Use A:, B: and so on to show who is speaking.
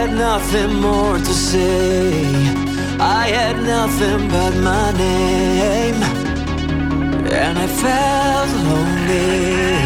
A: had nothing more to say. I had nothing but my name, and I felt lonely.